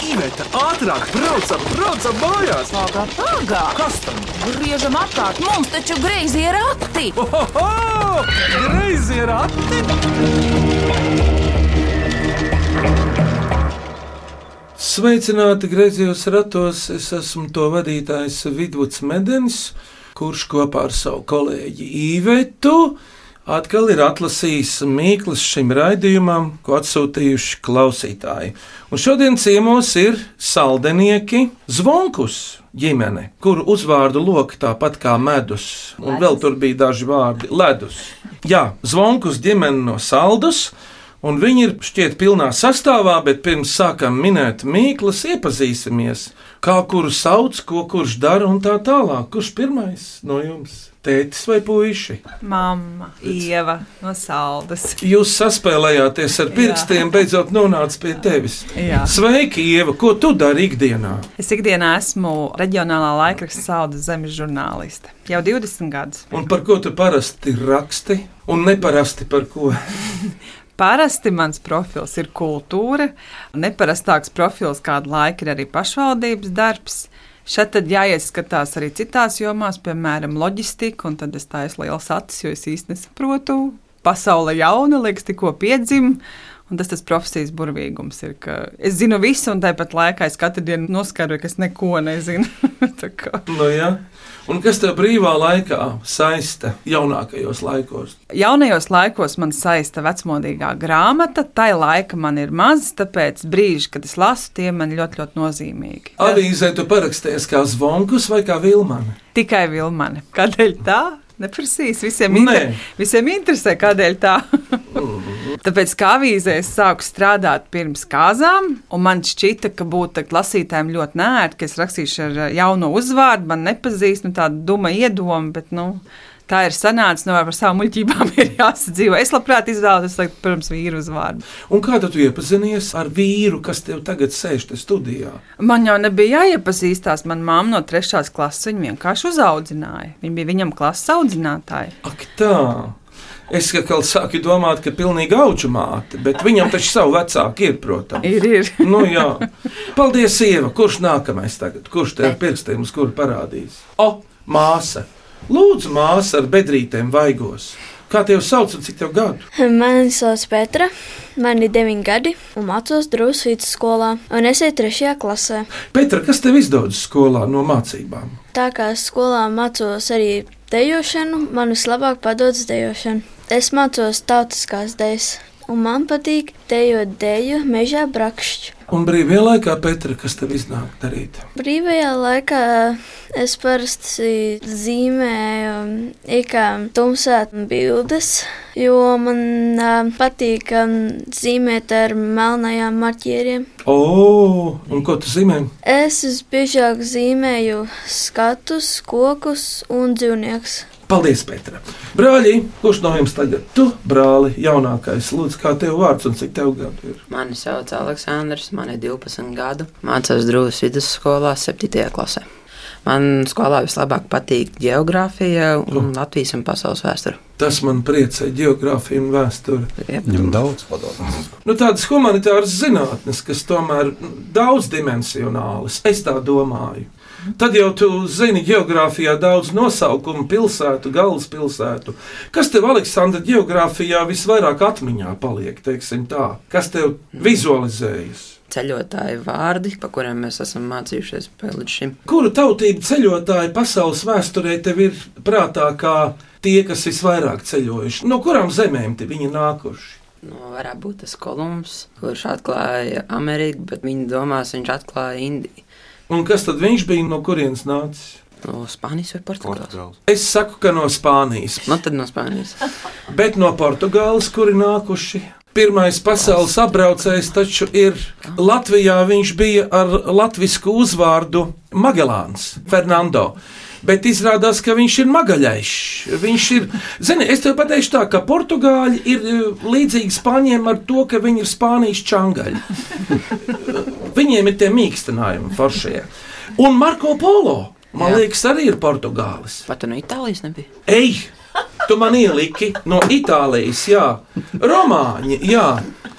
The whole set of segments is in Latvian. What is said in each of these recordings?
Iveta, ātrāk, braucam mājās! Pagā! Kas tam? Griežam apkārt, mums taču greizi ir rati! Ohoho! Greizi ir rati! Sveicināti griezījos ratos, es esmu to vadītājs Vidvuds Medenis, kurš kopā ar savu kolēģi Ivetu atkal ir atlasījis mīklas šim raidījumam, ko atsūtījuši klausītāji. Un šodien ciemos ir saldenieki Zvonkus ģimene, kuru uzvārdu loki tāpat kā medus, un vēl tur bija daži vārdi - ledus. Jā, Zvonkus ģimene no Saldus, un viņi ir šķiet pilnā sastāvā, bet pirms sākam minēt mīklas, iepazīsimies, kā kuru sauc, ko kurš dara un tā tālāk. Kurš pirmais no jums? Tētis vai puiši? Mamma, Ieva no Saldus. Jūs saspēlējāties ar pirkstiem, beidzot nonāca pie tevis. Jā. Sveiki, Ieva! Ko tu dari ikdienā? Es ikdienā esmu reģionālā laikraksta Saldus zemes žurnāliste. Jau 20 gadus. Un par ko tu parasti raksti? Un neparasti par ko? Parasti mans profils ir kultūra, neparastāks profils kādu laiku ir arī pašvaldības darbs. Šeit tad jāieskatās arī citās jomās, piemēram, loģistika, un tad es taisu liels acis, jo es īsti nesaprotu. Pasaule jauna, liekas, tikko piedzim, un tas profesijas burvīgums ir, ka es zinu visu, un tāpat laikā es katru dienu noskaidroju, ka es neko nezinu. Nu jā. Un kas tev brīvā laikā saista jaunākajos laikos? Jaunajos laikos man saista vecmodīgā grāmata, tai laika man ir maz, tāpēc brīži, kad es lasu, tie man ļoti, ļoti nozīmīgi. Avīzē tu parakstījies kā Zvonkus vai kā Vilmane? Tikai Vilmane. Kādēļ tā? Neprasīs. Visiem interesē, kādēļ tā. Tāpēc, kā avīzē, es sāku strādāt pirms kāzām, un man šķita, ka būtu lasītājiem ļoti nērti, ka es rakstīšu ar jauno uzvārdu, man nepazīst, tāda duma iedoma, bet, tā ir sanācis, par savām muļķībām ir jāsadzīvo. Es labprāt izvēlos, protams, vīru uzvārdu. Un kā tu iepazinies ar vīru, kas tev tagad sēž te studijā? Man jau nebija jāiepazīstās. Mana mamma no 3. klases viņu vienkārši uzaudzināja. Viņa bija viņam klases audzinātāja. Ak tā! Es kā sāku domāt, ka pilnīgi auču māte, bet viņam taču savu vecāku ir, protams. Ir. Nu jā. Paldies, Ieva! Kurš nākamais tagad? Kurš tev pirkstiem uz kuru parādīs? Māsa! Lūdzu, māsa ar bedrītēm vaigos. Kā tev sauc un cik tev gadu? Mani sauc Petra, man ir 9 gadi un mācos Drūzas vidusskolā, un es eju 3. klasē. Petra, kas tev izdodas skolā no mācībām? Tā kā skolā mācos arī dejošanu, man vislabāk padodas dejošana. Es mācos tautiskās dejas, un man patīk dejot deju Mežā brakšķi. Un brīvajā laikā, Petra, kas tev iznāk darīt? Brīvajā laikā es parasti zīmēju tumsā bildes, jo man patīk zīmēt ar melnajām marķieriem. Un ko tu zīmē? Es visbiežāk zīmēju skatus, kokus un dzīvniekus. Paldies, Petra! Brāļi, kurš no jums tagad? Tu, brāli, jaunākais, lūdzu, kā tev vārds un cik tev gadu ir? Mani sauc Aleksandrs, man ir 12 gadu. Mācos Drūzas vidusskolā 7. klasē. Man skolā vislabāk patīk ģeogrāfija un Latvijas un pasaules vēsture. Tas man priecē, ģeogrāfija un vēsture. Viņam daudz padodas. Tādas humanitāras zinātnes, kas tomēr daudzdimensionālas, es tā domāju. Tad jau tu zini ģeogrāfijā daudz nosaukumu, pilsētu, galvaspilsētu. Kas tev, Aleksandra, ģeogrāfijā visvairāk atmiņā paliek, teiksim tā? Kas tev vizualizējas? Ceļotāju vārdi, pa kuriem mēs esam mācījušies līdz šim. Kuru tautību ceļotāji pasaules vēsturē tev ir prātā kā tie, kas visvairāk ceļojuši? No kurām zemēm te viņi nākuši? Varētu būt tas Kolumbs, kurš atklāja Ameriku, bet viņa domās viņš atklāja Indiju. Un kas tad viņš bija, no kurienes nācis? No Spānijas vai Portugāles? Es saku, ka no Spānijas. Tad no Spānijas. Bet no Portugāles, kuri nākuši? Pirmais pasaules apbraucējs taču ir Latvijā, viņš bija ar latvisku uzvārdu Magelāns, Fernando. Bet izrādās, ka viņš ir magaļais. Viņš ir, zini, es tev pateikšu tā, ka portugāļi ir līdzīgi spāņiem ar to, ka viņi ir Spānijas čangaļi. Viņiem ir tie mīkstinājumi foršie. Un Marko Polo, man liekas, arī ir Portugālis. Vai tu no Itālijas nebija? Ej, tu man ieliki no Itālijas, jā. Romāņi, jā.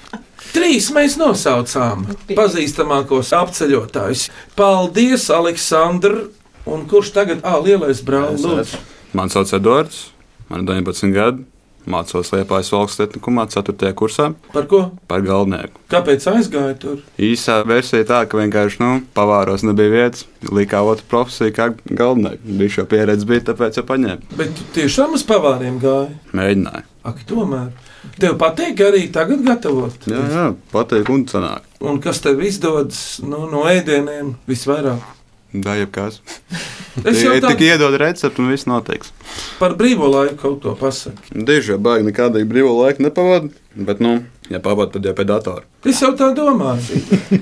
3 mēs nosaucām pazīstamākos apceļotājus. Paldies, Aleksandr! Un kurš tagad? Lielais brālis. Man sauc Edvards, man ir 19 gadi. Mācos Liepājas valsts tehnikumā 4. kursā. Par ko? Par galdnieku. Kāpēc aizgāja tur? Īsā versija tā, ka vienkārši pavāros nebija vietas. Likā otra profesija kā galdnieku. Bija šo pieredzi, tāpēc jau paņēma. Bet tu tiešām uz pavāriem gāji? Mēģināju. Ak, tomēr. Tev patīk arī tagad gatavot? Jā, patīk un sanāk. Un kas tev izdodas no ēdieniem visvairāk? Da, jebkās. Es jau tik iedod receptu un viss notiks. Par brīvo laiku kaut ko pasaki. Diži jau baigi nekādīgi brīvo laiku nepavadu, bet, ja pavadu, tad jau pie datora. Es jau tā domāju.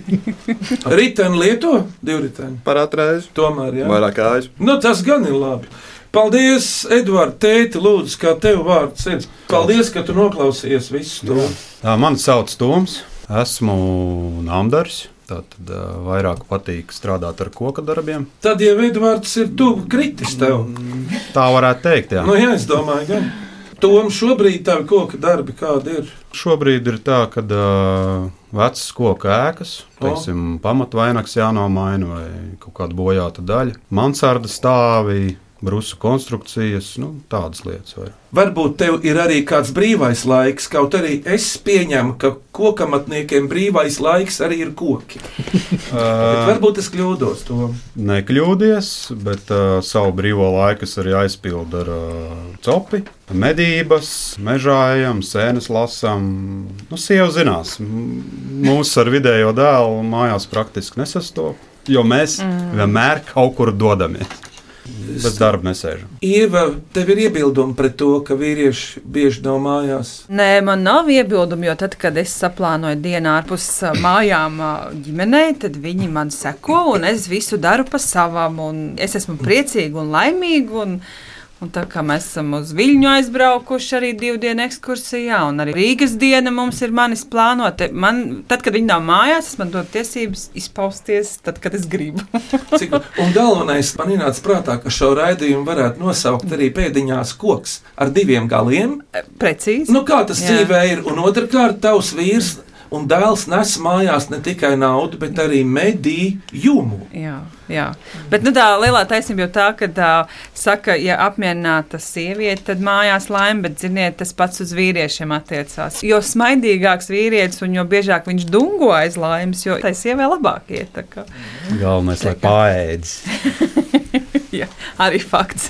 Riteni lieto? 2 riteni. Par atreizi. Tomēr, jā. Vairāk kājas. Tas gan ir labi. Paldies, Edvards, tēti, lūdzu, kā tev vārds ir. Paldies, ka tu noklausījies visu to. Mani sauc Toms, esmu namdars. Tad vairāk patīk strādāt ar koka darbiem. Tad jau Edvards ir tuvu kritis tev. Tā varētu teikt, jā. Jā, es domāju, gan. Tom, šobrīd tavi koka darbi kādi ir? Šobrīd ir tā, ka vecas koka ēkas, teiksim, pamatvainags jānomaina vai kaut kāda bojāta daļa. Mansarda stāvi, brusu konstrukcijas, tādas lietas. Varbūt tev ir arī kāds brīvais laiks, kaut arī es pieņemu, ka kokamatniekiem brīvais laiks arī ir koki. Varbūt es kļūdos, Tom. Nekļūdies, bet savu brīvo laiku es arī aizpildu ar copi, medības, mežājam, sēnes lasam. Sieva zinās, mūs ar vidējo dēlu mājās praktiski nesastop, jo mēs vienmēr kaut kur dodamies. Bez darba nesēžam. Ieva, tev ir iebildumi pret to, ka vīrieši bieži nav mājās? Nē, man nav iebildumi, jo tad, kad es saplānoju dienu ārpus mājām ģimenei, tad viņi man seko un es visu daru pa savam. Es esmu priecīga un laimīga. Un tā kā mēs esam uz Viļņu aizbraukuši arī 2 dienu ekskursijā, un arī Rīgas diena mums ir manis plānota. Tad, kad viņi nav mājās, man dod tiesības izpausties, tad, kad es gribu. Un galvenais man ienāca prātā, ka šo raidījumu varētu nosaukt arī pēdiņās koks ar 2 galiem. Precīzi. Kā tas dzīvē ir? Un otrkārt, tavs vīrs un dēls nes mājās ne tikai naudu, bet arī medījumu. Jā. Bet tā lielā taisnība jau tā, ka saka, ja apmierināta sieviete, tad mājās laime, bet, ziniet, tas pats uz vīriešiem attiecās. Jo smaidīgāks vīrietis un jo biežāk viņš dungo aiz laimes, jo tai sievai labāk iet. Galvenais, lai paēdis. Jā, arī fakts.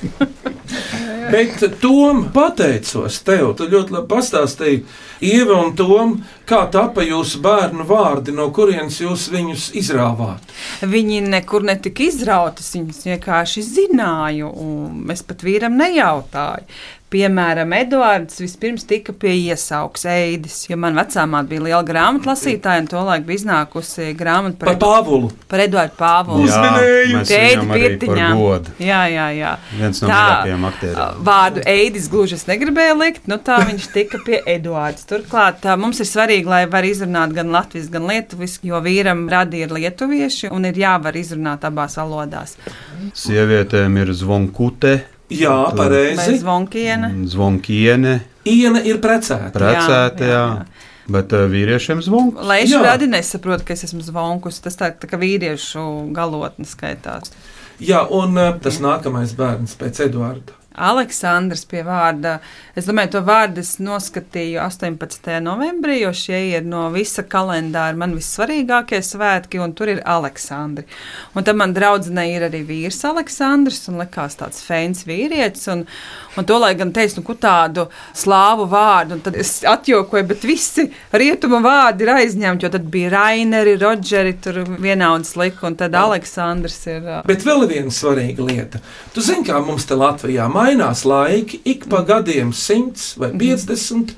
Bet, Tom, pateicos tev, tu ļoti labi pastāstīji, Ieva un Tom, kā tapa jūsu bērnu vārdi, no kurienes jūs viņus izrāvāt? Viņi nekur netika izrautas, viņus vienkārši zināju, un es pat vīram nejautāju. Piemēram, Eduards vispirms tika pie iesaugs Eidis, jo man vecāmāte bija liela grāmatlasītāja, un tolaik bija iznākusi grāmata par Pāvulu. Par Eduardu Pāvulu. Uzmanēju! Mēs viņam arī par godu. Jā. Viens no mīļākajiem aktieriem. Vārdu Eidis gluži es negribēju likt, tā viņš tika pie Eduards. Turklāt mums ir svarīgi, lai var izrunāt gan latviski, gan lietuviski, jo vīram radi ir lietuvieši un ir jāvar izrunāt abās valodās. Sievietēm ir zvonkute. Jā, pareizi. Zvonkiene. Iena ir precēta. Jā. Bet vīriešiem zvonkus. Lai es radi nesaprotu, ka es esmu zvonkus, tas tā kā vīriešu galotne skaitās. Jā, un tas nākamais bērns pēc Eduarda. Aleksandrs pie vārda. Es domāju, to vārdu es noskatīju 18. novembrī, jo šie ir no visa kalendāra man vissvarīgākie svētki, un tur ir Aleksandri. Un tad man draudzenei ir arī vīrs Aleksandrs, un likās tāds feins vīrietis, un to, lai gan teicu, ko tādu slāvu vārdu, un tad es atjokoju, bet visi rietuma vārdi ir aizņemti, jo tad bija Raineri, Rodžeri, tur vienaudas lika, un tad Aleksandrs ir. Bet vēl viena svarīga lieta. Tu zini, kā mums te Latvijā mainās laiki, ik pa gadiem 100 vai 50.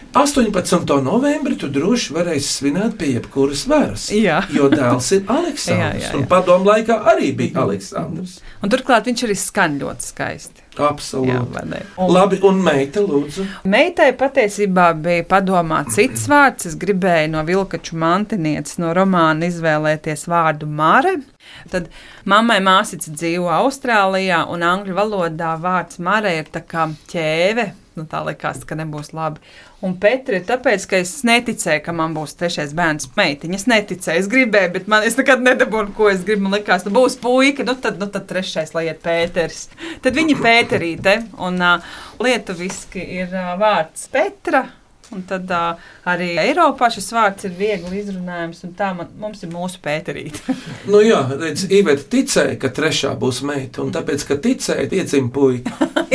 18. novembrī tu droši varēsi svinēt pie jebkuras varas, jo dēls ir Aleksandrs. Un padomu laikā arī bija Aleksandrs. Un turklāt viņš arī skan ļoti skaisti. Absolūti. Labi, un meita, lūdzu? Meitai patiesībā bija padomā cits vārds. Es gribēju no Vilkaču mantinieces no romāna izvēlēties vārdu Mare. Tad mammai māsīca dzīvo Austrālijā, un angļu valodā vārds Mare ir tā kā ķēve. Nu, tā likās, ka nebūs labi. Un Petra ir tāpēc, ka es neticēju, ka man būs trešais bērns meitiņa. Es neticēju, es gribēju, bet es nekad nedabūnu, ko es gribu. Man likās, nu būs puika, nu tad trešais, lai iet Pēteris. Tad viņa Pēterīte, un lietuviski ir vārds Petra. Un tad arī Eiropā šis vārds ir viegli izrunājams, un tā mums ir mūsu Pēterīte. Nu jā, redz, Iveta ticēja, ka trešā būs meita, un tāpēc, ka ticēja, iedzima puika.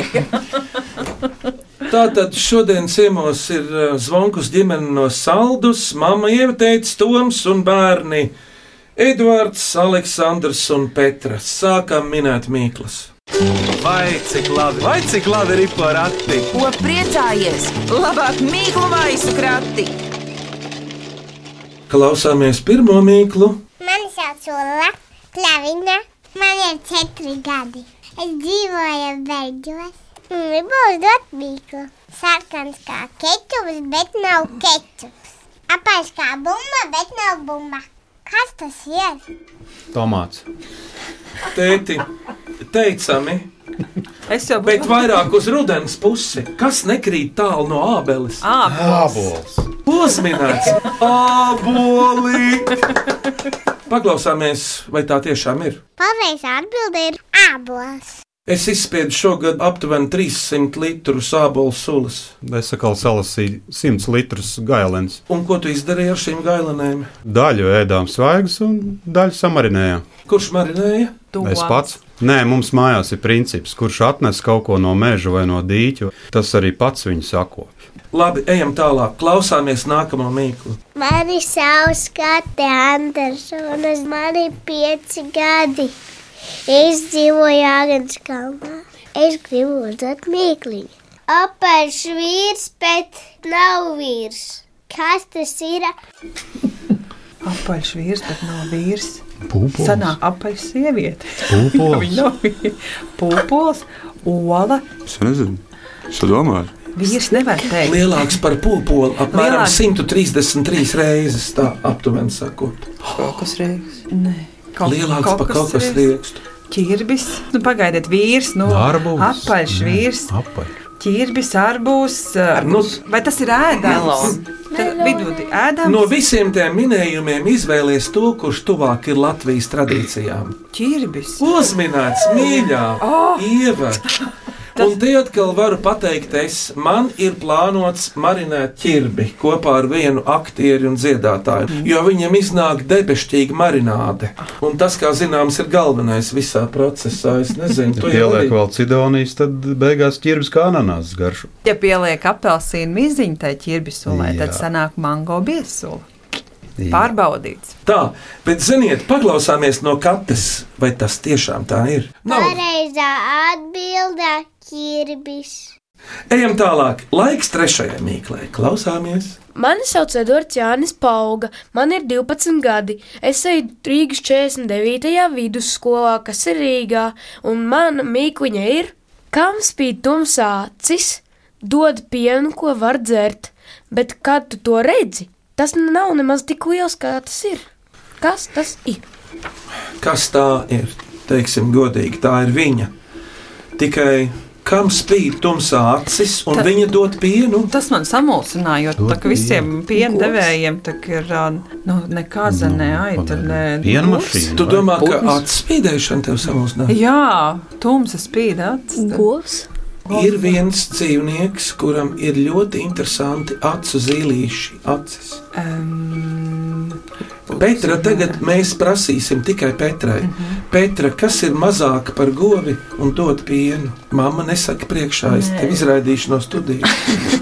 Tātad šodien ciemos ir Zvonkus ģimene no Saldus, mamma Ieva, tētis Toms un bērni Eduards, Aleksandrs un Petra. Sākam minēt mīklas. Vai cik labi ir porati? Ko priecājies? Labāk mīklu maisu krati! Klausāmies pirmo mīklu. Mani sauc Ulla Klavina. Man ir 4 gadi. Es dzīvoju Berģos. Gribu uzdot mīklu. Sarkans kā kečups, bet nav kečups. Apaļš kā bumba, bet nav bumba. Kas tas ir? Tomāts. Tēti, teicami, Es jau bet vairāk uz rudens pusi. Kas nekrīt tālu no ābeles? Ābols. Uzminēts āboli! Paklausāmies, vai tā tiešām ir. Pareizā atbilde ir ābols. Es izspiedu šogad aptuveni 300 litrus ābolu sulas. Es atkal salasīju 100 litrus gailens. Un ko tu izdarīji ar šīm gailenēm? Daļu ēdām svaigas un daļu samarinējām. Kurš marinēja? Es pats. Nē, mums mājās ir princips, kurš atnes kaut ko no meža vai no dīķa, tas arī pats viņu sakopj. Labi, ejam tālāk. Klausāmies nākamo mīklu. Mani sauc Kate Andersona. Man ir 5 gadi. Es dzīvoju Āgenskalnā. Es gribu uzdot mīkliņu. Apaļš vīrs, bet nav vīrs. Kas tas ir? apaļš vīrs, bet nav vīrs. Pūpols. Sanāk apaļš sieviete. Pūpols. Viņa nav pūpols, ola. Es nezinu, es domāju. Vīrs nevar teikt. Lielāks par pūpoli, apmēram Lielāks. 133 reizes, tā aptuveni sakot. Kokas rīks. Nē. Lielāks par kokas riekstu. Ķirbis. Nu, pagaidiet, vīrs. Nu, Arbūs. apaļš vīrs. Apaļš. Ķirbis, arbūs. Vai tas ir ēdams? Vidū ēdams? No visiem tiem minējumiem izvēlies to, kurš tuvāk ir Latvijas tradīcijām. Ķirbis. Uzminēts, mīļā, Ieva. Un te atkal varu pateikt, man ir plānots marinēt ķirbi kopā ar vienu aktieri un dziedātāju, jo viņam iznāk debešķīga marināde. Un tas, kā zināms, ir galvenais visā procesā. Es nezinu, Ja pieliek vēl cidonijas, tad beigās ķirbis kā ananās garšu. Ja pieliek apelsīnu miziņu tai ķirbisulē, Jā. tad sanāk mango biesula. Pārbaudīts. Tā, bet ziniet, paklausāmies no Kates, vai tas tiešām tā ir. Pareizā atbilde - ķirbis. Ejam tālāk. Laiks trešajai mīklei. Klausāmies. Mani sauc Edvards Jānis Pauga, man ir 12 gadi. Es eju Rīgas 49. vidusskolā, kas ir Rīgā, un mana mīkliņa ir: kam spīd tumsā acis, dod pienu, ko var dzert, bet kad tu to redzi, tas nav nemaz tik liels, kā tas ir. Kas tas ir? Kas tā ir? Teiksim godīgi, tā ir viņa. Tikai kam spīd tumsā acis, un viņa dod pienu? Tas man samulsināja, jo tā kā visiem piena devējiem tā ir nekāza, ne aita, ne Piena mašīna. Tu domā, ka acis spīdēšana tev samulsināja? Jā, tumsa spīd acis. Govs. Ir viens dzīvnieks, kuram ir ļoti interesanti acu zīlīši acis. Petra, tagad mēs prasīsim tikai Petrai. Petra, kas ir mazāk par govi un dod pienu? Mamma nesaka priekšā, es tev izraidīšu no studijas.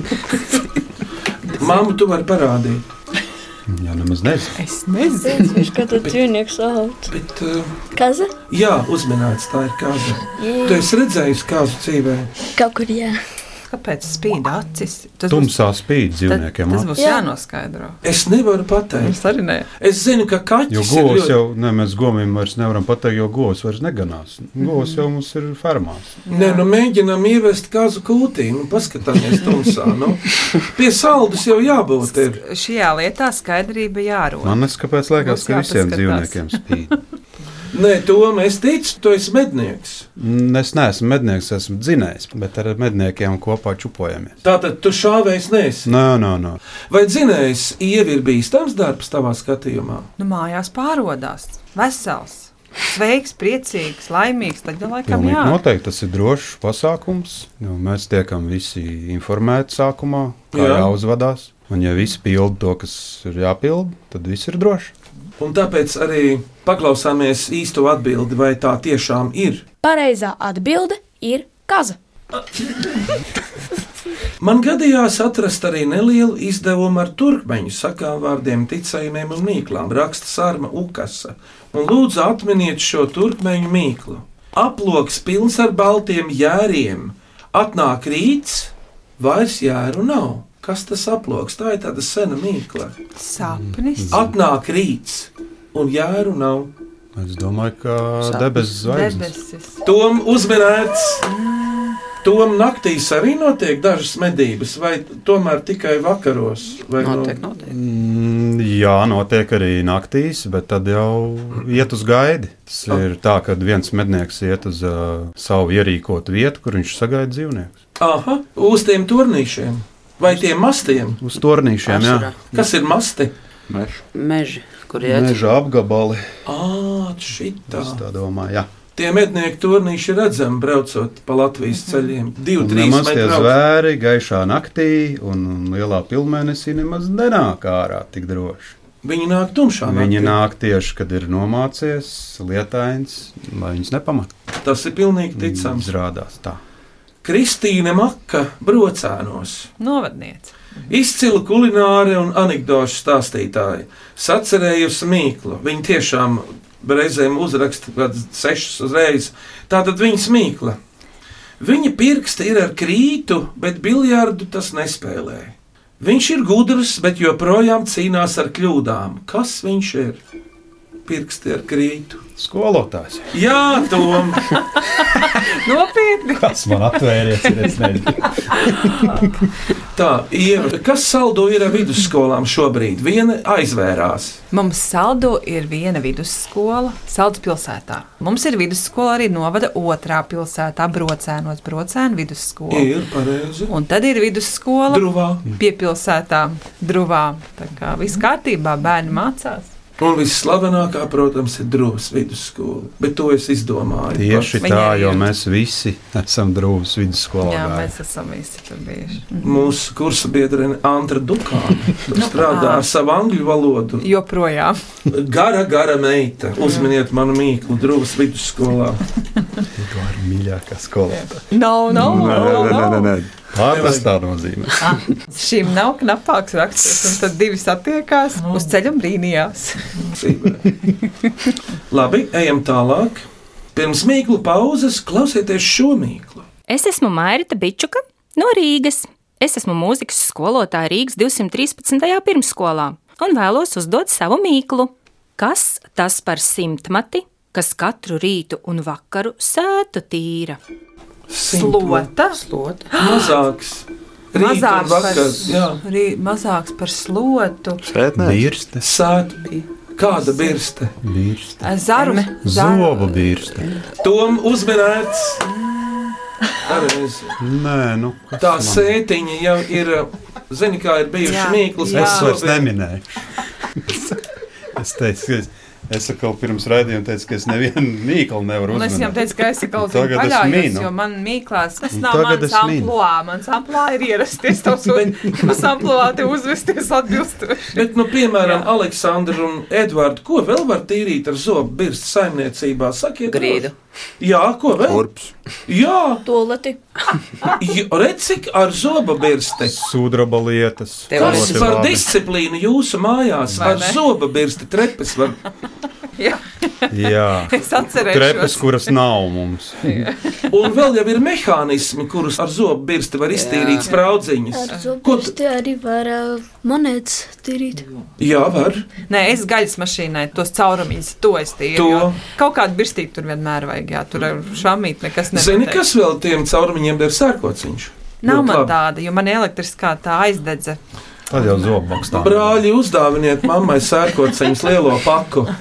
Mammu tu vari parādīt. Jā, nemaz nezinu. Es nezinu. Viņš kā tad dzīvnieks sauc. Bet, Kaza? jā, uzminēts, tā ir kāza. Tu esi redzējusi kāzu dzīvē? Kaut kur jā. Kāpēc spīd acis? Tumsā spīd dzīvniekiem. Tas būs jānoskaidro. Es nevaru pateikt. Es arī ne. Es zinu, ka kaķis Jo ir govs ļoti... jau, ne, mēs govīm vairs nevaram pateikt, jo govs vairs neganās. Govs jau mums ir fermās. Nē, nu mēģinām ievest kāzu kūtī, nu paskatāmies tumsā, nu. Pie saldus jau jābūt ir. Šajā lietā skaidrība jārod. Man neskaidrs, kāpēc liekas, Būs ka visiem jāpaskatās. dzīvniekiem spīd. Nē, Tom, es ticu, tu esi mednieks. Es neesmu mednieks, esmu dzinējs, bet ar medniekiem kopā čupojamies. Tātad tu šāvējs neesi. Nē. Vai dzinējs Ieva ir bīstams darbs tavā skatījumā? Nu, mājās pārodās, vesels, sveiks, priecīgs, laimīgs. Tad jau laikam jā. Noteikti tas ir drošs pasākums. Mēs tiekam visi informēti sākumā, kā jāuzvedās. Un ja visi pilda to, kas ir jāpild, tad viss ir droši. Un tāpēc arī paklausāmies īsto atbildi, vai tā tiešām ir. Pareizā atbilde ir kaza. Man gadījās atrast arī nelielu izdevumu ar turkmeņu sakām vārdiem, ticējumiem un mīklām, raksta Sārma Ukasa. Un lūdzu atminiet šo turkmeņu mīklu. Aploks pilns ar baltiem jēriem, atnāk rīts, vairs jēru nav. Kas tas aploks? Tā ir tāda sena mīkla. Sapnis. Atnāk rīts, un jēru nav. Es domāju, ka debesis zvaigznes. Tom uzminēts. Tom naktīs arī notiek dažas medības, vai tomēr tikai vakaros? Notiek. Jā, notiek arī naktīs, bet tad jau iet uz gaidi. Tas ir tā, ka viens mednieks iet uz savu ierīkotu vietu, kur viņš sagaida dzīvniekus. Aha, uz tiem turnīšiem. Vai tiem mastiem? Uz turnīšiem, jā. Kas ir masti? Meži, kur iet? Meža apgabali. Šitā. Es tā domāju, jā. Tie mednieku turnīši redzami braucot pa Latvijas ceļiem. 2-3 nemaz tie metru. zvēri gaišā naktī un lielā pilnmēnesī nemaz nenāk ārā tik droši. Viņi nāk tumšā naktī. Viņi nāk tieši, kad ir nomācies, lietains, lai viņus nepamat. Tas ir pilnīgi ticams. Izrādās tā. Kristīne Maka Brocēnos. Novadniece. Izcila kulināre un anekdošu stāstītāja. Sacerējusi mīklu. Viņa tiešām reizēm uzraksta kādas 6 reizes. Tātad viņas mīkla. Viņa pirksti ir ar krītu, bet biljardu tas nespēlē. Viņš ir gudrs, bet joprojām cīnās ar kļūdām. Kas viņš ir? Pirksti ar krītu. Skolotājs. Jā, Tom. Nopietni. Kas man atvēries, es nezinu. Tā, Ieva, kas saldo ir ar vidusskolām šobrīd? Viena aizvērās. Mums saldo ir viena vidusskola Saldus pilsētā. Mums ir vidusskola arī novada otrā pilsētā Brocēnos, Brocēnu vidusskola. Ir pareizi. Un tad ir vidusskola Druvā. Pie pilsētām Druvā. Tā kā viss kārtībā, bērni mācās. Un visslavenākā, protams, ir Druvas vidusskola. Bet to es izdomāju. Tieši tā, jo mēs visi esam Druvas vidusskolā. Jā, mēs esam visi tur bijuši. Mūsu kursa biedrene Antra Dukāne strādā ar savu angļu valodu. Joprojām. Gara meita. Uzminiet manu mīklu Druvas vidusskolā. Tā ir mīļākā skolotāja. Nav. Pārvestā nozīmē. Šim nav knapāks raksturs, un tad divi satiekās uz ceļa un brīnījās. Labi, ejam tālāk. Pirms mīklu pauzes klausieties šo mīklu. Es esmu Mairita Bičuka no Rīgas. Es esmu mūzikas skolotāja Rīgas 213. pirmsskolā un vēlos uzdot savu mīklu. Kas tas par simtmati, kas katru rītu un vakaru sētu tīra? Slota. Mazāks. Mazāks par slotu. Birste. Kāda birste? Zaru. Zobu birste. Tom uzminēts. Nē, tā sētiņa jau ir, zini, kā ir bijuši mīklas. Es vairs neminēju. Es teicu, es atkal pirms raidījuma teicu, ka es nevienu mīklu nevaru uzminēt. Es viņam teicu, ka esi kaut kā paļājies, jo man mīklās, tas nav mans amplua. Mans amplua ir ierasties tavs amplua te uzvesties atbilstoši. Bet, piemēram, Aleksandra un Edvardu, ko vēl var tīrīt ar zobu birstu saimniecībā? Sakiet, grīdu. Jā, ko vēl? Kurps. Jā. Toleti. Redz, cik ar zoba birsti. Sudraba lietas. Kas par disciplīnu jūsu mājās? Ar zoba birsti trepes var. Jā. Es atcerēšos. Trepes, kuras nav mums. Un vēl jau ir mehānismi, kurus ar zobu birsti var iztīrīt spraudziņas. Ar zobu birsti arī var monētas tīrīt. Jā, var. Nē, es gaļas mašīnai tos caurumiņas, to es tīru. Kaut kādu birstīti tur vienmēr vajag, jā, tur ar šamīt nekas nepateik. Zini, kas vēl tiem caurumiņiem der sērkociņš? Nav man tāda, jo man elektriskā tā aizdedze. Tad jau zobbokstā. Brāļi, uzdāviniet mammai sērkociņus lielo paku.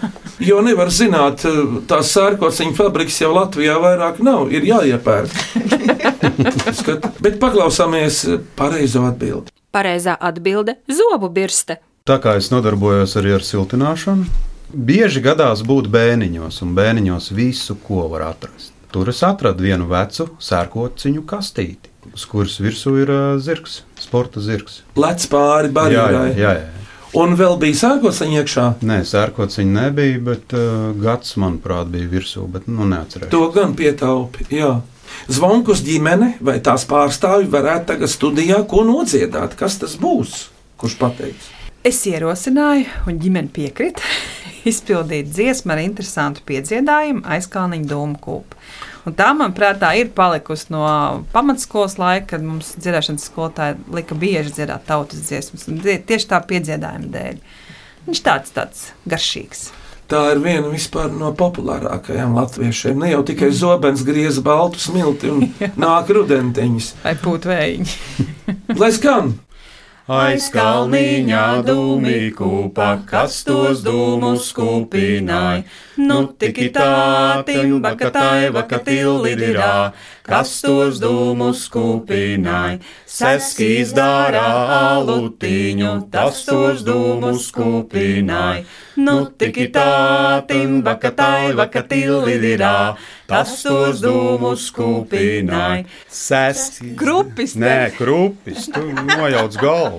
Jo nevar zināt, tās sērkociņu fabrikas jau Latvijā vairāk nav, ir jāiepērk. Bet paklausāmies pareizo atbildi. Pareizā atbilde - zobu birste. Tā kā es nodarbojos arī ar siltināšanu, bieži gadās būt bēniņos, un bēniņos visu, ko var atrast. Tur es atradu vienu vecu sērkociņu kastīti, uz kuras virsū ir zirgs, sporta zirgs. Lec pāri barjerai. Jā. Un vēl bija sērkociņa iekšā? Nē, sērkociņa nebija, bet gads, manuprāt, bija virsū, bet neatcerēšu. To gan pietaupi, jā. Zvonkus ģimene vai tās pārstāvji varētu tagad studijā ko nodziedāt. Kas tas būs? Kurš pateiks? Es ierosināju, un ģimene piekrita, izpildīt dziesmu ar interesantu piedziedājumu Aizkalniņa dūmu kūpu. Un tā, manuprāt, ir palikusi no pamatskolas laika, kad mums dziedāšanas skolotāji lika bieži dziedāt tautas dziesmas. Tieši tā piedziedājuma dēļ. Viņš tāds garšīgs. Tā ir viena vispār no populārākajām latviešiem. Ne jau tikai zobens grieza baltu smilti un nāk rudentiņas. Vai pūtvējiņi. Lai skan! Aizkalniņā dūmī kūpa, kas tos dūmus kūpināja. Nu tiki tā, timba, ka taiva, ka tillidirā, kas tos dūmus kūpināja. Seskīs dārā alutiņu, tas tos dūmus kūpināja. Nu tiki tā, timba, ka taiva, ka tillidirā, tas tos dūmus kūpināja. Seskīs. Krupis. Nē, krupis, tu nojauc galvu.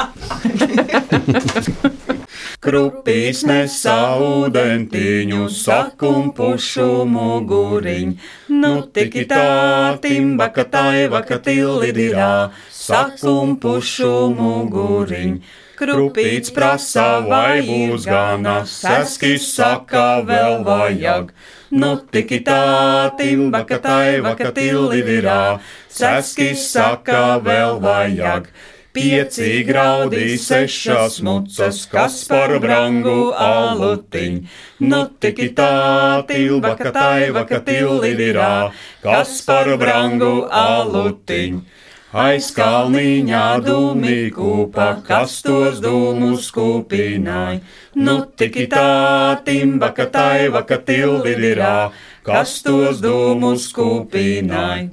Krupīs nesa ūdentiņu, sakumpušu muguriņu. Nu tiki tā, timba, ka taiva, ka tillidirā, sakumpušu muguriņu. Krupīts prasa, vai būs gana, seskis saka, vēl vajag. Nu tiki tā, timba, ka taiva, ka tillidirā, seskis saka, vēl vajag. 5 graudi 6 mucas, kas par brangu alutiņ. Nu tiki tā, tilba, ka taiva, ka tillidirā, kas par brangu alutiņ. Aizkalniņā dūmī kūpa, kas tos dūmus kūpināja. Nu tiki tā, timba, ka taiva, ka tillidirā, kas tos dūmus kūpināja.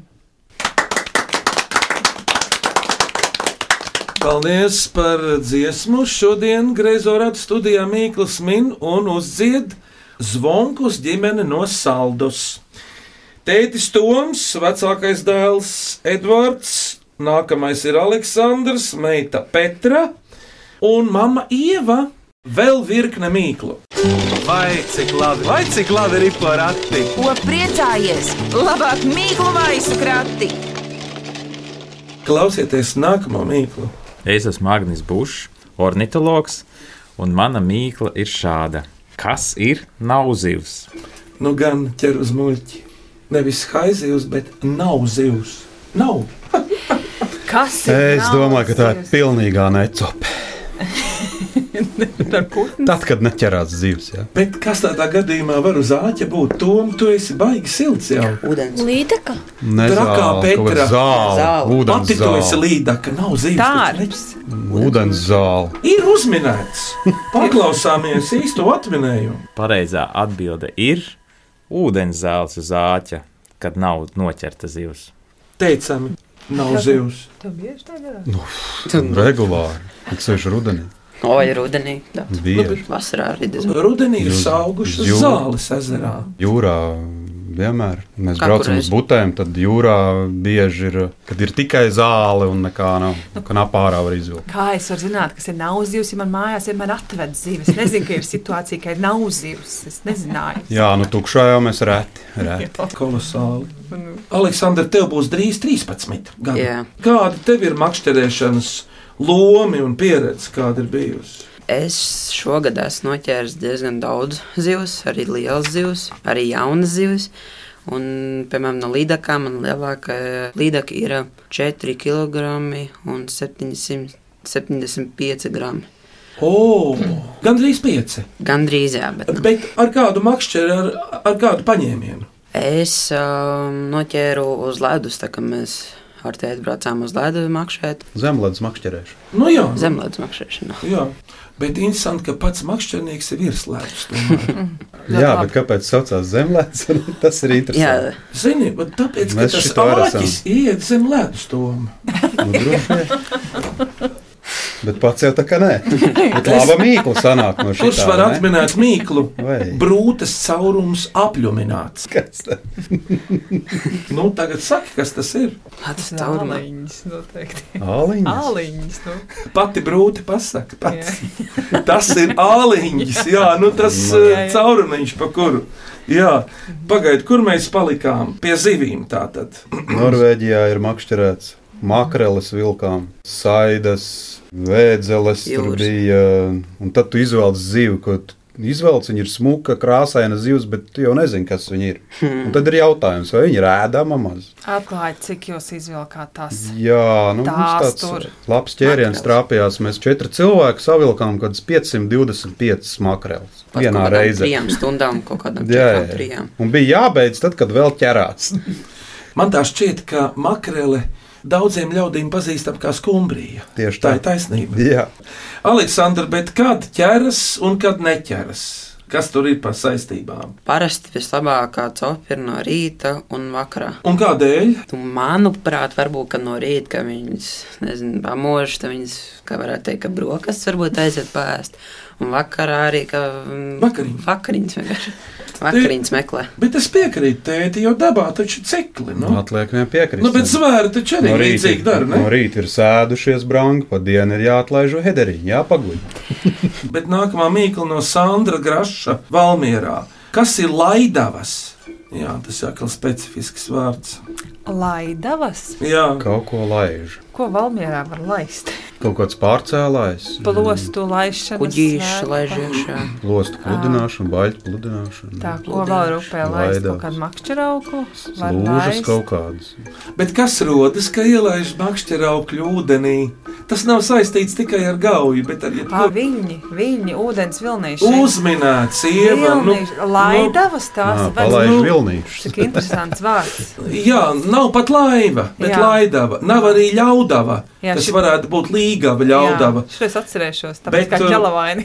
Paldies par dziesmu. Šodien Greizo ratu studijā Mīkls min un uzdzied Zvonkus ģimene no Saldus. Tētis Toms, vecākais dēls Edvards, nākamais ir Aleksandrs, meita Petra un mama Ieva. Vēl virkne mīklu. Vai cik labi ir porati? Ko priecājies? Labāk mīklu maisu krati. Klausieties nākamo mīklu. Es esmu Agnis Bušs, ornitologs, un mana mīkla ir šāda. Kas ir nauzivs? Nu gan ķer uz muļķi. Nevis haizivs, bet nav zivs. Nav. Kas ir? Es domāju, ka tā ir pilnīgā necope. Tad, kad neķerās zivs. Ja? Bet kas tādā gadījumā var uz āķa būt? Tom, tu esi baigi silts jau. Ūdens. Līdeka. Trakā Petra. Zāle. Pati tu esi līdaka, nav zivs. Tārps. Ūdens zāle. Ir uzminēts. Paklausāmies īsto atminējumu. Pareizā atbilde ir ūdens zāles uz āķa, kad nav noķerta zivs. Teicami, nav zivs. Tev bieži tā garā? Regulāri. Ceļš rudenī. Oja rudenī. Bieži. Vasarā arī. Rudenī ir saugušas zāles ezerā. Jūrā vienmēr. Mēs Kā braucam kureiz? uz butēm, tad jūrā bieži ir, kad ir tikai zāle un nekā nav. Ka napārā var izvilkt. Kā es varu zināt, kas ir nauzivs, ja man mājās vienmēr atved zivis? Es nezinu, ka ir situācija, ka ir nauzivs. Es nezināju. Jā, nu tukšā jau mēs reti. Kolosāli. Aleksandra, tev būs drīz 13 gadi. Jā. Kāda tev ir makšķerēšanas lomi un pieredze, kāda ir bijusi? Es šogad esmu noķēris diezgan daudz zivs, arī lielas zivs, arī jaunas zivs. Un, piemēram, no līdakām man lielākā līdaka ir 4 kg un 775 gramu. Gandrīz 5. Gandrīz, jā. Bet ar kādu makšķeri, ar kādu paņēmienu? Es noķēru uz ledus, tā kā mēs ar tēti braucām uz ledu makšķēt. Zemledus makšķerēšana. Nu jā. Zemledus makšķerēšana. Jā. Bet interesanti, ka pats makšķernieks ir virs ledus. Jā, bet kāpēc saucās zemledus? Tas ir interesanti. Zini, tāpēc, ka tas āķis iet zem ledus tomu. Bet pats jau tā kā nē. Bet laba mīkla sanāk no šitā. Kurš var atminēt mīklu? Brūtes caurums apļumināts. Kas tā? Tagad saki, kas tas ir? Tas ir āliņas, noteikti. Āliņas? Pati brūte pasaka pats. Tas ir āliņas, tas caurumiņš, pa kuru. Jā, pagaid, kur mēs palikām? Pie zivīm tātad. Norvēģijā ir makšķerēts makreles vilkām, saidas, vēdzeles tur bija, un tad tu izvelc zivu, ko izvelc, viņa ir smuka, krāsaina zivs, bet tu jau nezini, kas viņa ir. Un tad ir jautājums, vai viņa ir ēdama maz? Atklājiet, cik jūs izvilkāt tās? Jā, mums tāds labs ķēriens trāpījās, mēs 4 cilvēku savilkām kādas 525 makreles. Vienā reizē. 3 stundām, kaut kādām 4-3. Un bija jābeidz tad, kad vēl ķerās. Man tā šķiet, ka makrele daudziem ļaudīm pazīstam kā skumbrija. Tieši tā ir taisnība. Jā. Aleksandra, bet kad ķeras un kad neķeras? Kas tur ir par saistībām? Parasti vislabākā copa ir no rīta un vakarā. Un kādēļ? Manuprāt, varbūt, ka no rīta, ka viņas, pamož, tad viņas, kā varētu teikt, ka brokastis varbūt aiziet pārēst. Un vakarā arī, ka vakariņas vienkārši. Vakariņas meklē. Bet es piekrītu, tēti, jo dabā taču cikli. Atliek vien piekrist. Bet zvēri taču arī līdzīgi dara, ne? No rīta ir sēdušies brangi, pa dienu ir jāatlaiž hederiņi, jāpaguļ. Bet nākamā mīkla no Sandra Graša Valmierā. Kas ir laidavas? Jā, tas ir atkal specifisks vārds. Laidavas? Jā. Kaut ko laiž. Ko Valmierā var laist? Kaut kāds pārcēlājs. Plostu laišana. Kuģīšu laižiešā. Plostu pludināšana, baļķu pludināšana. Tā, ko vēl rupē laist? Kaut kādu makšķerauklu? Lūžas kaut kādas. Bet kas rodas, ka ielaiž makšķeraukļu ūdenī? Tas nav saistīts tikai ar gauju, bet ar jebkuru. Viņi, ūdens vilnīši. Uzminēts, Ieva. Laidavas tās. Palaiž vilnīšus. Cik interesants vārds. Jā, nav pat laiva, bet laidava. Nav arī ļaudava. Jā, tas varētu būt līgava, ļaudava. Jā, šo es atcerēšos, tāpēc kā ķelavaini.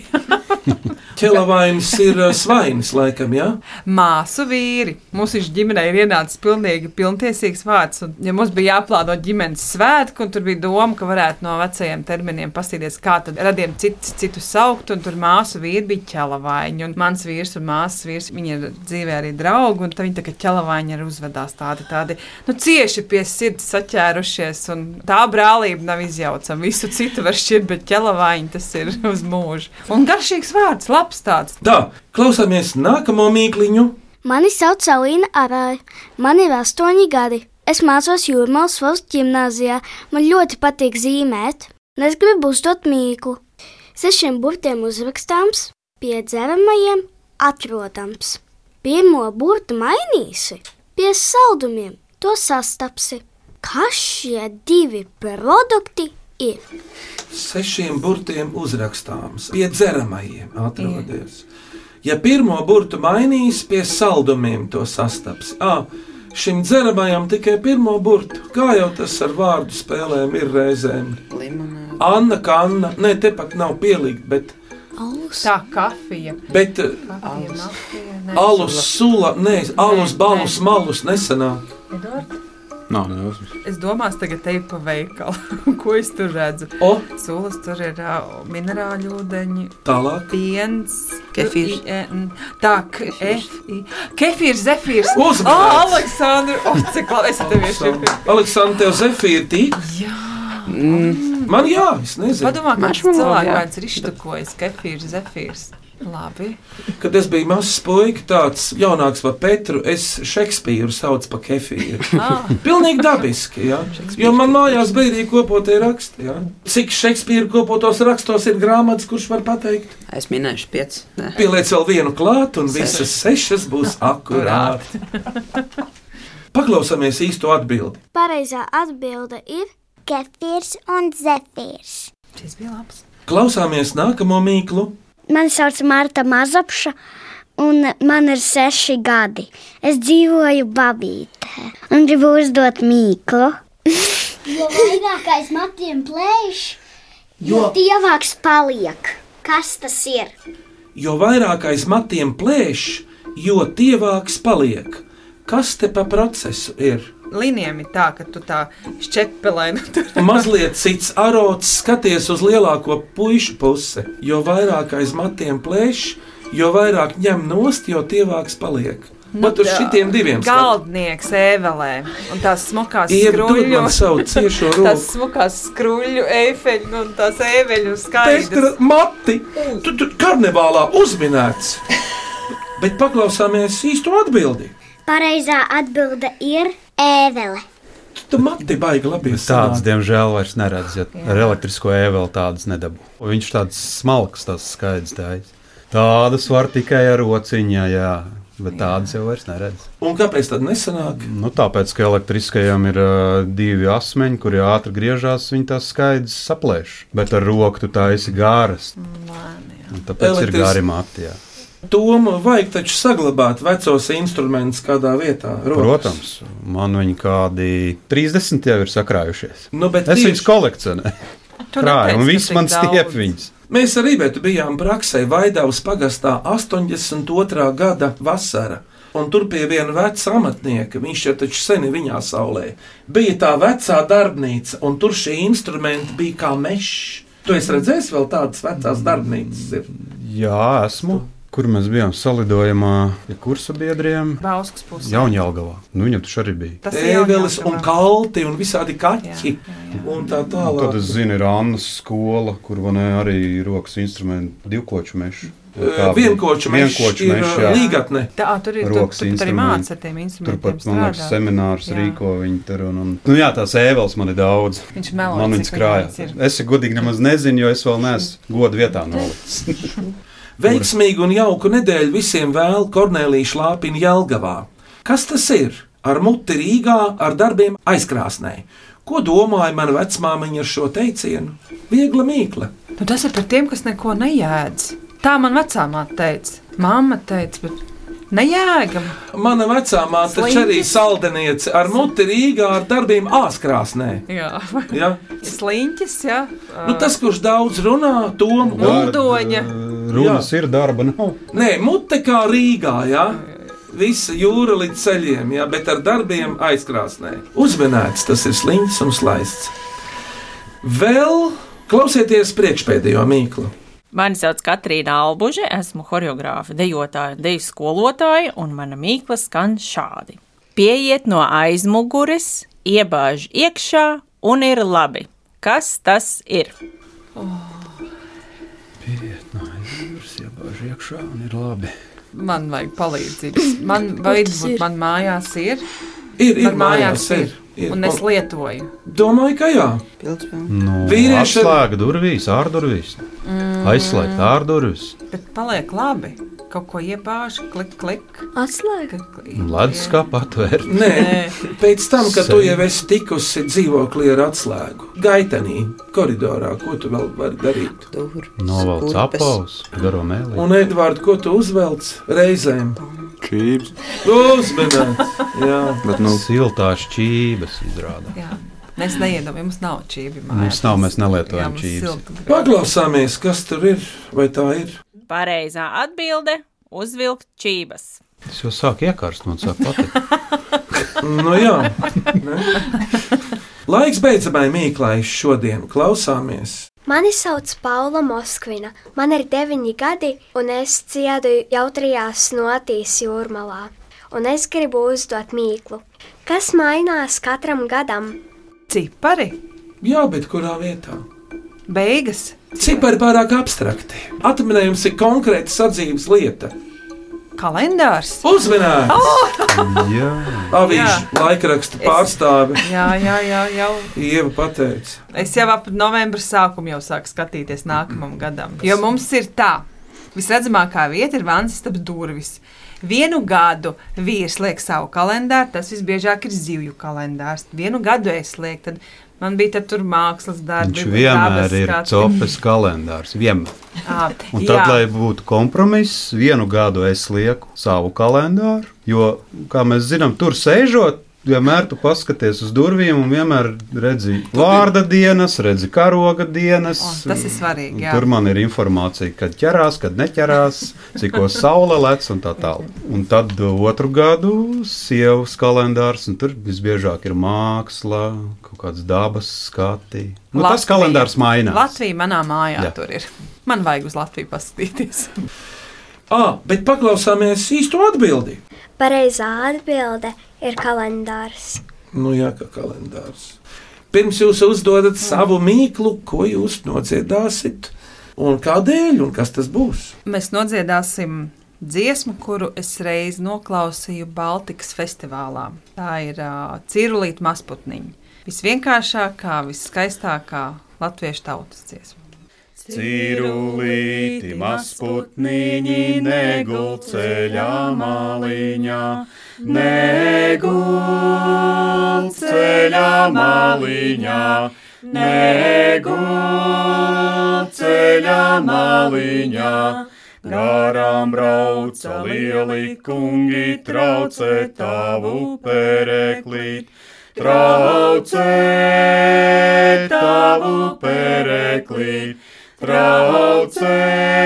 Ķelavainis ir svainis, laikam, jā? Māsu vīri. Mūsu ģimenei ir ienācis pilntiesīgs vārds. Un, ja mums bija jāplāno ģimenes svētku, un tur bija doma, ka varētu no vecajiem terminiem pastīties, kā tad radiem citu saukt, un tur māsu vīri bija ķelavaini. Un mans vīrs un māsas vīrs, viņi ir dzīvē arī draugi, un viņi tā kā ķelavaini arī uzvedās tādi, cieši pie sirds saķērušies, un tā brālība nav izjaucama. Visu citu var šķirt, bet ķelavaini tas ir uz mūžu. Un garšīgs vārds, labs tāds. Tā, klausāmies nākamo mīkliņu. Mani sauc Alīna Arāja. Man ir 8 gadi. Es mācos Jūrmalas valsts ģimnāzijā. Man ļoti patīk zīmēt. Un es gribu uzdot mīklu. 6 burtiem uzrakstāms, pie dzeramajiem atrodams. Pirmo burtu mainīsi, pie saldumiem to sastapsi. Kas šie 2 produkti ir? 6 burtiem uzrakstāms, pie dzeramajiem atrodies. Ja pirmo burtu mainīs, pie saldumiem to sastaps. Šim dzeramajam tikai pirmo burtu. Kā jau tas ar vārdu spēlēm ir reizēm? Limonāde. Anna, Kanna. Nē, te pat nav pielikt, bet... Tā, kafija. Bet... Alus, sula, nē, alus, balus, malus nesanāk. Eduard? Nav. Es domāju, tagad te ir pa veikalu. Ko es tur redzu? Sulas tur ir minerāļu ūdeņi. Tālāk. Piens. Kefīrs. Tā, kefīrs, zefīrs. Uzmanīgs. Aleksandra, cik labi es tev iešķirtu. Aleksandra, tev zefīri tīk? Jā. Man jā, es nezinu. Padomā, kāds cilvēks ir izštukojas kefīrs, zefīrs. Labi. Kad es biju mazs puika, tāds jaunāks par Petru, es Šekspīru saucu par kefīru. Pilnīgi dabiski, jā. Jo man mājās bija arī kopotie raksti, jā. Cik Šekspīru kopotos rakstos ir grāmatas, kurš var pateikt? Es minēšu 5. Pieliec vēl vienu klāt, un visas 6 būs akurāti. Paklausāmies īsto atbildi. Pareizā atbilde ir kefīrs un zefīrs. Šis bija labs. Klausāmies nākamo mīklu. Mani sauc Marta Mazapša, un man ir 6 gadi. Es dzīvoju Babītē un gribu uzdot mīklu. Jo vairākais matiem plēš, jo tievāks paliek. Kas tas ir? Jo vairākais matiem plēš, jo tievāks paliek. Kas te pa procesu ir? Linijām ir tā, ka tu tā šķepelē. Mazliet cits arots, skaties uz lielāko puišu pusi. Jo vairāk aiz matiem plēš, jo vairāk ņem nost, jo tievāks paliek. Pat uz šitiem diviem Galdnieks Ēvelē un tās smukās skruļu. Man savu ciešo roku. Tās smukās skruļu eifeļu un tās ēveļu skaidrs. Petra, Mati, tu karnevālā uzminēts. Bet paklausāmies īsto atbildi. Pareizā atbilde ir Ēvele. Tu Mati baigi labi tādas, diemžēl, vairs neredz, ja ar elektrisko ēveli tādas nedabū. Viņš tāds smalks, tas skaidrs tājs. Tādas var tikai ar rociņā, jā. Bet tādas jau vairs neredz. Un kāpēc tad nesanāk? Nu, tāpēc, ka elektriskajam ir divi asmeņi, kuri ātri griežās, viņi tās skaidrs saplēš. Bet ar roku tu taisi gāras. Tāpēc ir gari mati, jā. Tomu vajag taču saglabāt vecos instrumentus kādā vietā. Rokas. Protams, man viņi kādi 30 jau ir sakrājušies. Nu, es viņus kolekcionēju. Krāju, un viss man stiep viņus. Mēs ar Ivetu bijām praksē Vaidavas pagastā 82. gada vasara. Un tur pie viena veca amatnieka, viņš ir taču seni viņā saulē, bija tā vecā darbnīca, un tur šie instrumenti bija kā mešs. Tu esi redzējis vēl tādas vecās darbnīcas? Jā, esmu. Kur mēs bijām salidojumā ar kursabiedriem? Bauskas pusē. Jaunjelgavā. Nu, viņam taču arī bija. Ēveles un kalti un visādi kaķi. Un tā tālāk. Tad es zinu, ir Annas skola, kur arī rokas instrumenti divkoču mešu. Vienkoču mešu ir līgatne. Tā, tur arī māca ar tiem instrumentiem strādāt. Turpat, man liekas, seminārus rīko viņi tur. Nu jā, tās ēveles man ir daudz. Viņš melo, man viņas krāja. Es godīgi nemaz nezinu, jo es vēl neesmu godu vietā nolicis. Veiksmīgu un jauku nedēļu visiem vēl Kornelija Šlāpina Jelgavā. Kas tas ir? Ar muti Rīgā, ar darbiem aizkrāsnē. Ko domāja mana vecmāmiņa ar šo teicienu? Viegla mīkla. Nu, tas ir par tiem, kas neko nejēdz. Tā man vecāmāte teica. Mamma teica, bet nejēgam. Mana vecāmāte taču arī saldeniece ar muti Rīgā, ar darbiem āskrāsnē. Jā. Sliņķis, jā. Nu, tas, kurš daudz runā, Tomu Uldoņa. Runas ir, darba nav. Nē, mute kā Rīgā, jā. Visa jūra līdz ceļiem, jā, bet ar darbiem aizkrāsnē. Uzmanēts, tas ir sliņķis un slaists. Vēl klausieties priekšpēdējo mīklu. Mani sauc Katrīna Albuže, esmu horeogrāfa, dejotāja un deju skolotāja, un mana mīkla skan šādi. Pieiet no aizmugures, iebāž iekšā un ir labi. Kas tas ir? Pieiet no aizmugures, iebāž iekšā un ir labi. Man vajag palīdzību. Man mājās ir. Ir mājās ir. Un es lietoju. Domāju, ka jā. Vīrieši atslēga durvīs, ārdurvīs. Aizslēgt ārdurvīs. Bet paliek labi. Kaut ko iebāž, klik, klik. Atslēga. Leduskapā atvērt. Nē, pēc tam, kad tu jau esi tikusi dzīvoklī ar atslēgu. Gaitenī, koridorā, ko tu vēl vari darīt? Novelc apaus, garo mēlī. Un, Edvard, ko tu uzvelc reizēm? Čības. Uzmanēt. Jā. Bet siltās čības izrāda. Jā. Mēs neiedomājam, mums nav čībi mājās. Mums nav, mēs nelietojam čības. Paklausāmies, kas tur ir, vai tā ir? Pareizā atbilde - uzvilkt čības. Tas jau sāk iekārst, man sāk patikt. Nu jā. Ne? Laiks beidzamai mīklai šodien. Klausāmies. Mani sauc Paula Moskvina. Man ir 9 gadi, un es dziedu jautrajās notīs Jūrmalā. Un es gribu uzdot mīklu. Kas mainās katram gadam? Cipari? Jā, bet kurā vietā? Beigas. Cipari pārāk abstrakti. Atminējums ir konkrēta sadzīves lieta. Kalendārs. Uzmanēt! Jā. Avīžu laikraksta pārstāve. Jā. Ieva pateica. Es jau ap novembra sākumu jau sāku skatīties nākamam gadam. Jo mums ir tā. Visredzamākā vieta ir vannistabas durvis. Vienu gadu vīrs liek savu kalendāru, tas visbiežāk ir zivju kalendārs. Vienu gadu es lieku, tad man bija tur mākslas darbi. Viņš vienmēr ir copes kalendārs, vienmēr. Un tad, lai būtu kompromiss, vienu gadu es lieku savu kalendāru, jo, kā mēs zinām, tur sēžot, vienmēr tu paskaties uz durvīm un vienmēr redzi vārda dienas, redzi karoga dienas. Tas ir svarīgi, jā. Tur man ir informācija, kad ķerās, kad neķerās, cikos saule lec un tā tālāk. Un tad otru gadu sievas kalendārs, un tur visbiežāk ir māksla, kaut kāds dabas skati. Tas kalendārs mainās. Latvija manā mājā tur ir. Man vajag uz Latviju paskatīties. Bet paklausāmies īsto atbildi. Pareizā atbilde ir kalendārs. Nu jā, kā kalendārs. Pirms jūs uzdodat savu mīklu, ko jūs nodziedāsit, un kādēļ, un kas tas būs? Mēs nodziedāsim dziesmu, kuru es reiz noklausīju Baltikas festivālā. Tā ir Cirulīte mazputniņa. Visvienkāršākā, viskaistākā latviešu tautas dziesma. Cirulīti mazputniņi negul ceļā maliņā, negul ceļā maliņā, negul ceļā maliņā. Garām brauca lieli kungi, traucē tavu pereklīt, traucē tavu pereklīt. Traucē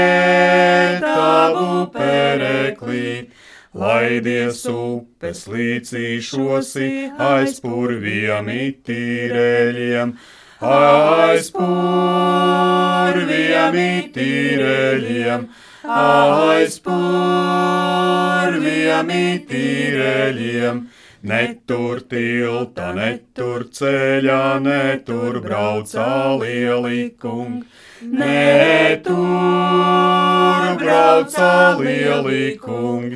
tavu pereklīt, laidies upes līcīšosi aiz purviem itīreļiem, aiz purviem itīreļiem, aiz purviem itīreļiem. Netur tilta, netur ceļā, netur braucā lieli kungi. Netur braucā lieli kungi,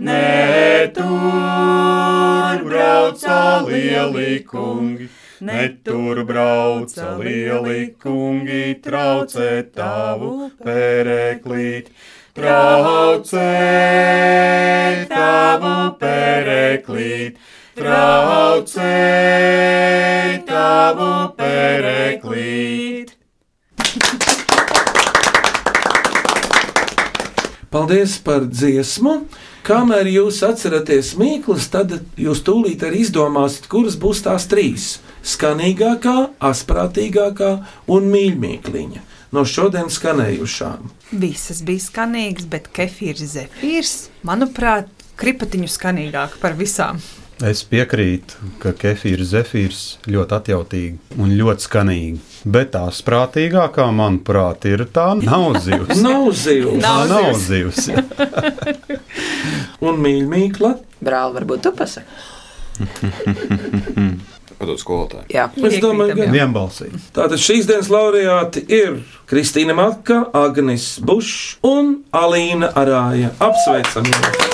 netur braucā lieli kungi, netur braucā lieli kungi, traucē tavu pereklīt, traucē tavu pereklīt, traucē tavu pereklīt. Paldies par dziesmu. Kamēr jūs atceraties mīklas, tad jūs tūlīt arī izdomāsiet, kuras būs tās trīs - skanīgākā, asprātīgākā un mīļmīkliņa no šodien skanējušām. Visas bija skanīgas, bet kefīrs zefīrs, manuprāt, kripatiņu skanīgāk par visām. Es piekrītu, ka kefīrs zefīrs ļoti atjautīgi un ļoti skanīgi. Bet tā sprātīgākā, manuprāt, ir tā nav zivs. Nav zivs. Tā nav zivs. Un mīļmīkla? Brāl, varbūt tu pasaki? Padod skolotāju. Jā. Es domāju, ka vienbalsīgi. Tātad šīs dienas laureāti ir Kristīna Maka, Agnis Bušs un Alīna Arāja. Apsveicam jūs!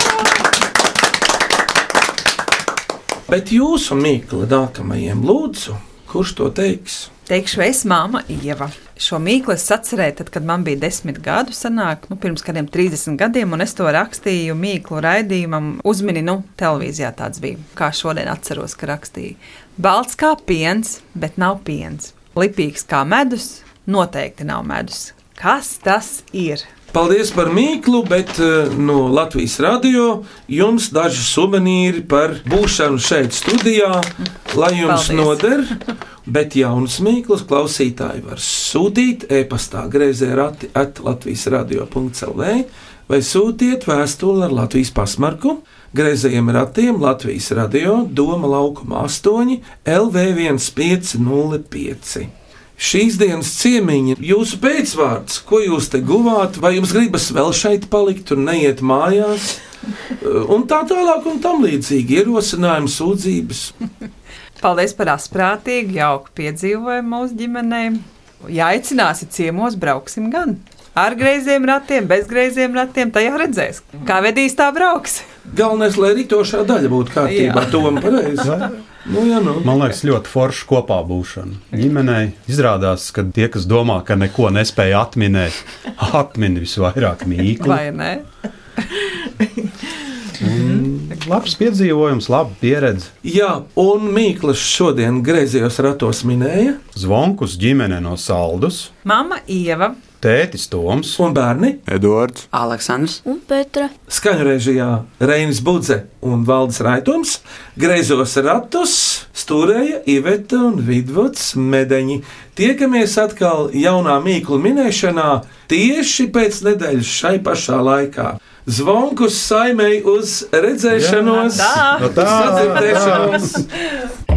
Bet jūsu mīkla nākamajiem lūdzu, kurš to teiks? Teikšu es, māma Ieva. Šo mīklu es atcerēju, tad, kad man bija 10 gadu, pirms kādiem 30 gadiem, un es to rakstīju mīklu raidījumam, uzmini, televīzijā tāds bija, kā šodien atceros, ka rakstīju. Balts kā piens, bet nav piens. Lipīgs kā medus, noteikti nav medus. Kas tas ir? Paldies par mīklu, bet no Latvijas radio jums daži suvenīri par būšanu šeit studijā, lai jums noder. Bet jaunus mīklus klausītāji var sūtīt e-pastā greizējrati@latvijasradio.lv vai sūtiet vēstuli ar Latvijas pasmarku Greizējiem ratiem Latvijas radio Doma laukuma 8 LV1505. Šīs dienas ciemiņi, jūsu pēcvārds, ko jūs te guvāt, vai jums gribas vēl šeit palikt un neiet mājās, un tā tālāk un tam līdzīgi ierosinājumi, sūdzības. Paldies par asprātīgu, jauku piedzīvojumu mūsu ģimenei. Ja aicināsiet ciemos, brauksim gan. Ar greiziem ratiem, bez greiziem ratiem, tajā redzēs, kā vedīs tā brauks. Galvenais, lai ritošā daļa būtu kārtībā, to man pareizi. Man liekas, ļoti forša kopā būšana. Ģimenei izrādās, ka tie, kas domā, ka neko nespēja atminēt, atmin visvairāk mīklu. Vai ne? Labs piedzīvojums, laba pieredze. Jā, un Mīklas šodien greizajos ratos minēja Zvonkus ģimene no Saldus, Mama Ieva, Tētis Toms un bērni Edvards, Aleksandrs un Petra. Skaņu režijā Reinis Budze un Valdis Raitums, greizos ratus stūrēja Iveta un Vidvuds Medeņi. Tiekamies atkal jaunā mīklu minēšanā tieši pēc nedēļas šai pašā laikā. Zvonkus saimei uz redzēšanos, tā. sadzirdēšanos.